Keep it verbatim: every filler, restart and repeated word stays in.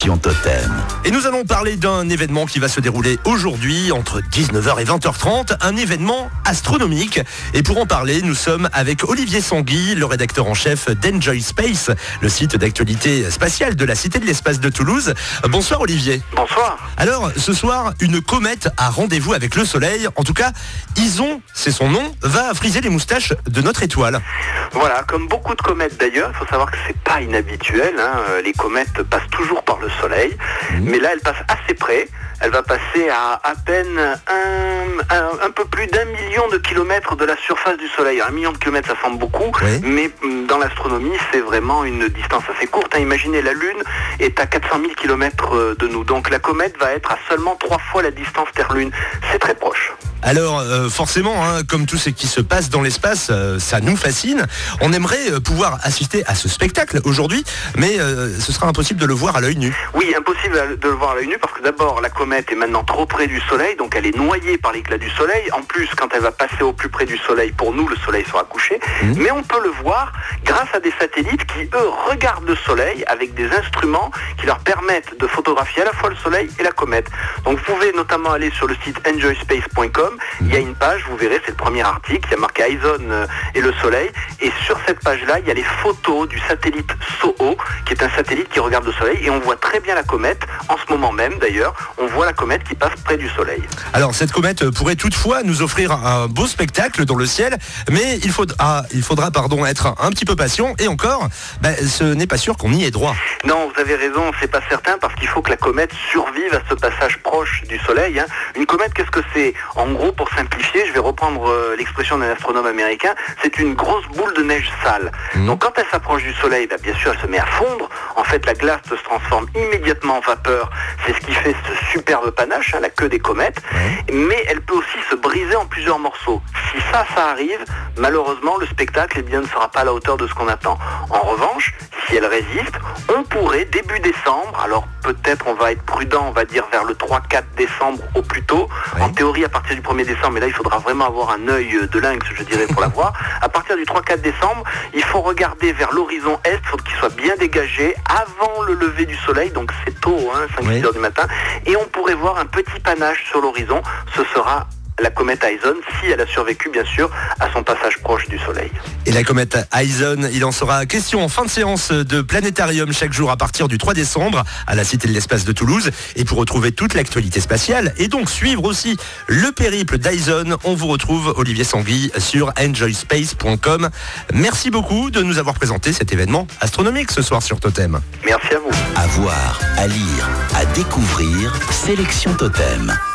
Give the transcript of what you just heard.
Totem. Et nous allons parler d'un événement qui va se dérouler aujourd'hui entre dix-neuf heures et vingt heures trente, un événement astronomique. Et pour en parler, nous sommes avec Olivier Sanguy, le rédacteur en chef d'Enjoy Space, le site d'actualité spatiale de la Cité de l'Espace de Toulouse. Bonsoir Olivier. Bonsoir. Alors, ce soir, une comète a rendez-vous avec le Soleil. En tout cas, Ison, c'est son nom, va friser les moustaches de notre étoile. Voilà, comme beaucoup de comètes d'ailleurs, il faut savoir que c'est pas inhabituel, hein. Les comètes passent toujours par le Soleil, mmh. mais là elle passe assez près. Elle va passer à à peine un, un, un peu plus d'un million de kilomètres de la surface du Soleil. Un million de kilomètres, ça semble beaucoup, oui. mais dans l'astronomie, c'est vraiment une distance assez courte. Hein. Imaginez, la Lune est à quatre cent mille kilomètres de nous. Donc la comète va être à seulement trois fois la distance Terre-Lune. C'est très proche. Alors euh, forcément, hein, comme tout ce qui se passe dans l'espace, euh, ça nous fascine. On aimerait euh, pouvoir assister à ce spectacle aujourd'hui, mais euh, ce sera impossible de le voir à l'œil nu. Oui, impossible de le voir à l'œil nu parce que d'abord, la comète est maintenant trop près du Soleil, donc elle est noyée par l'éclat du Soleil. En plus, quand elle va passer au plus près du Soleil, pour nous, le Soleil sera couché. Mmh. Mais on peut le voir grâce à des satellites qui, eux, regardent le Soleil avec des instruments qui leur permettent de photographier à la fois le Soleil et la comète. Donc vous pouvez notamment aller sur le site enjoy space point com. Il y a une page, vous verrez, c'est le premier article, il y a marqué Ison et le Soleil, et sur cette page-là, il y a les photos du satellite SOHO, qui est un satellite qui regarde le Soleil, et on voit très bien la comète, en ce moment même d'ailleurs, on voit la comète qui passe près du Soleil. Alors cette comète pourrait toutefois nous offrir un beau spectacle dans le ciel, mais il faudra, il faudra pardon, être un petit peu patient, et encore, ben, ce n'est pas sûr qu'on y ait droit. Non, vous avez raison, c'est pas certain, parce qu'il faut que la comète survive à ce passage proche du Soleil. Hein. Une comète, qu'est-ce que c'est ? En gros, pour simplifier, je vais reprendre euh, l'expression d'un astronome américain, c'est une grosse boule de neige sale. Mmh. Donc quand elle s'approche du Soleil, bah, bien sûr elle se met à fondre. En fait, la glace se transforme immédiatement en vapeur. C'est ce qui fait ce superbe panache, hein, la queue des comètes. Mmh. Mais elle peut aussi se briser en plusieurs morceaux. Si ça, ça arrive, malheureusement, le spectacle eh bien, ne sera pas à la hauteur de ce qu'on attend. En revanche, si elle résiste, on pourrait, début décembre, alors peut-être on va être prudent, on va dire vers le trois quatre décembre au plus tôt. Oui. En théorie, à partir du premier décembre, mais là il faudra vraiment avoir un œil de lynx, je dirais, pour la voir. À partir du trois quatre décembre, il faut regarder vers l'horizon est, il faut qu'il soit bien dégagé avant le lever du Soleil, donc c'est tôt, hein, cinq six heures du matin, et on pourrait voir un petit panache sur l'horizon. Ce sera la comète Ison, si elle a survécu bien sûr à son passage proche du Soleil. Et la comète Ison, il en sera question en fin de séance de Planétarium chaque jour à partir du trois décembre à la Cité de l'Espace de Toulouse. Et pour retrouver toute l'actualité spatiale et donc suivre aussi le périple d'Ison, on vous retrouve Olivier Sanguy sur enjoy space point com. Merci beaucoup de nous avoir présenté cet événement astronomique ce soir sur Totem. Merci à vous. À voir, à lire, à découvrir, Sélection Totem.